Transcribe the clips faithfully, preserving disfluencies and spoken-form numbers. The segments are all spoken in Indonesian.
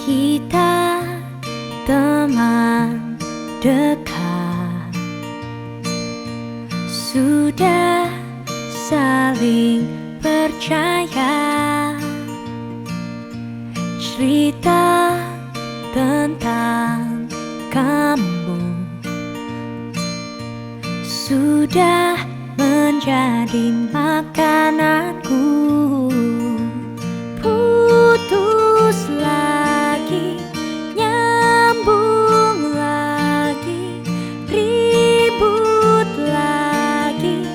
Kita teman dekat, sudah saling percaya. Cerita tentang kamu sudah menjadi makananku. Putus lagi, nyambung lagi, ribut lagi,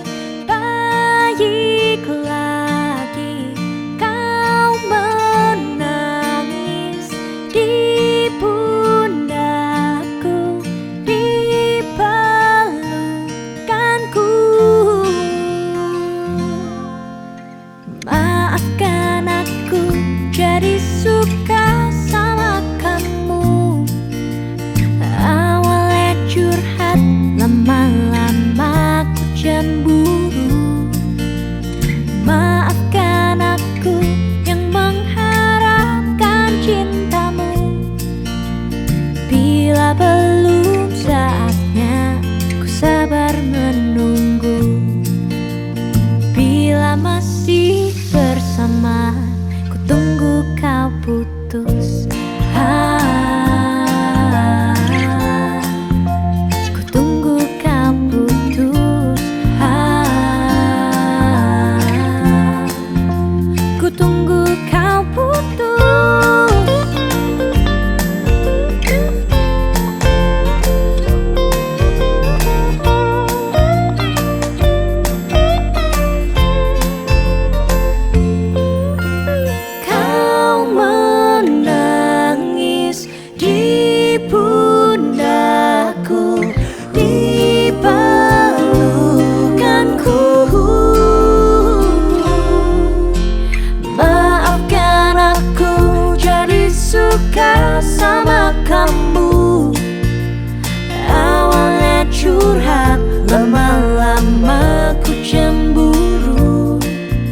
baik lagi. Kau menangis di pundakku, di pelukanku. Maafkan aku jadi suka sama kamu. Awalnya curhat, lama-lama ku cemburu. Maafkan aku yang mengharapkan cintamu. Bila belum saatnya, ku sabar menunggu. Bila masih bersama, ku tunggu kau putus. Ah, ku tunggu kau putus. Ah, ku tunggu kau putus. Suka sama kamu. Awalnya curhat, lama-lama ku cemburu.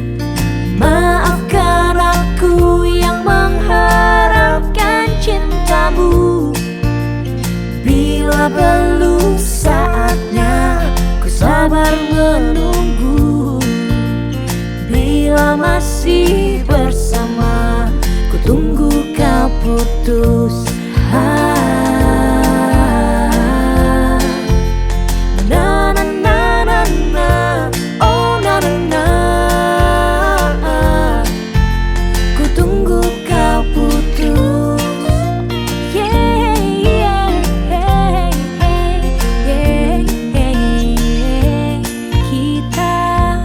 Maafkan aku yang mengharapkan cintamu. Bila belum saatnya, ku sabar menunggu. Bila masih bersama, ku tunggu kau putus. Ah, na na na na na, oh na na na. Ku tunggu kau putus. Yeah, yeah, yeah, yeah, yeah. Kita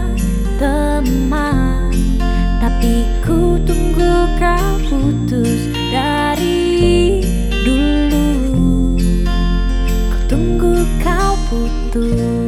teman, tapi ku tunggu kau putus. Dari dulu ku tunggu kau putus.